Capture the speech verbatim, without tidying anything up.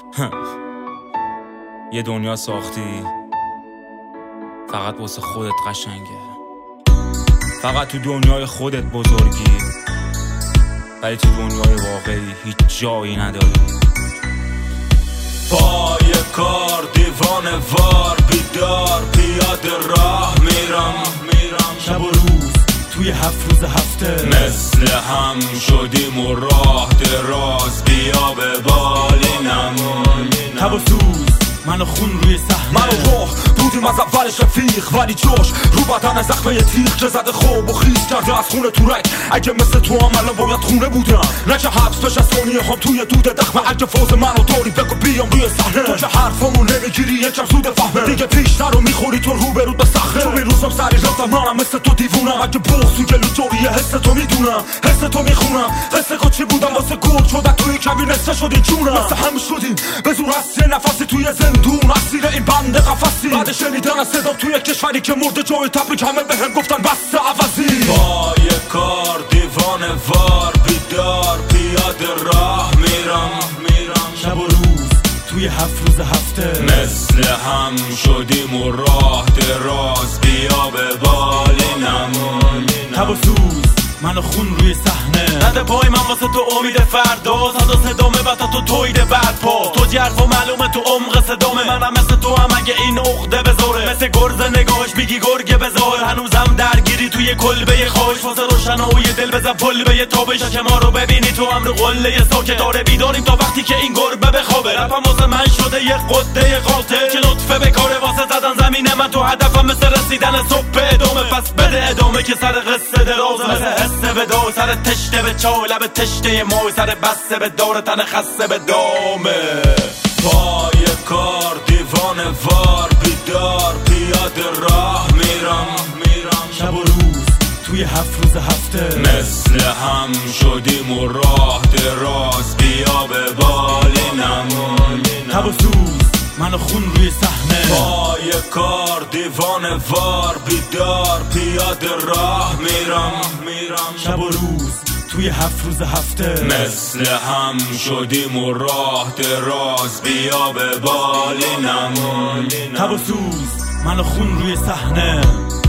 یه دنیا ساختی فقط واسه خودت قشنگه، فقط تو دنیای خودت بزرگی، ولی تو دنیای واقعی هیچ جایی نداری. با یه کار دیوانه وار بیدار پیاده راه میرم میرم شب و روز توی هفت روز هفته مثل هم شدیم و راه دراز بیا به بالینم. تب و سوز منو خون روی صحنه، منو روح بودیم از اولش رفیق، ولی جوش رو بدن زخمه تیغ که زده خوب و خیز کرده از خونه تو رگ. اگه مثل تو هم الان باید خونه بودم، نه که حبس بشه ثانیه هم توی دود دخمه. اگه فوز منو داری بگو بیام روی صحنه، تو که حرفمو نمیگیری یکم زود فهمه. دیگه پیش نرو میخوری تو رو برود به صخره، تو میروزم سری رفتم منم مثل تو دیوونم. اگه بغض تو گلو جوریه حس تو میدونم، حس تو میخونم. قصه خود چی بودم واسه گل شدن توی کمی نصفه شدین جونم. مثل هم شدیم به زور هستی نفسی توی زندون، اسیر این بند قفسی. بعد شنیدن از صدا توی کشوری که مرده جای تبریک همه به هم گفتن بس عوضی. با یه کار دیوانه وار بیدار پیاده راه میرم میرم شب و روز توی هفت روز هفته مثل هم شدیم و راه دراز بیا به بالینم. تب و سوز منو خون روی صحنه، نده پای من واسه تو امید فردا، صدا صدامه و تا تو تویده برپا. تو جرف و معلومه تو عمق صدامه، منم مثل تو هم اگه این عقده بذاره. مثل گرز نگاهش میگی گرگه بذار، هنوزم درگیری توی کلبه خواهش. واسه روشنایی دل بزن پل به یه تابش که ما رو ببینی تو هم رو قله ساکت. داره بیداریم تا وقتی که این گربه بخوابه. رپم واسه من شده یه قده قاتل که لطفه بکاره واسه زدن زمینه من. تو هدفم مثل رسیدن صبح ادامه، پس بده ادامه که سر قصه درازه. مثل حسه به دو سر تشته به چای لب تشته مای، سر بسته به دور تن خسته به دامه. با یه کار دیوانه وار بیدار پیاده راه میرم میرم شب و روز توی هفت روز هفته مثل هم شدیم و راه دراز بیا به بالینم. تب و سوز منو خون روی صحنه، با یه کار دیوانه وار بیدار پیاده راه میرم میرم شب و روز توی هفت روز هفته مثل هم شدیم و راه دراز بیا به بالینم. تب و سوز منو خون روی صحنه.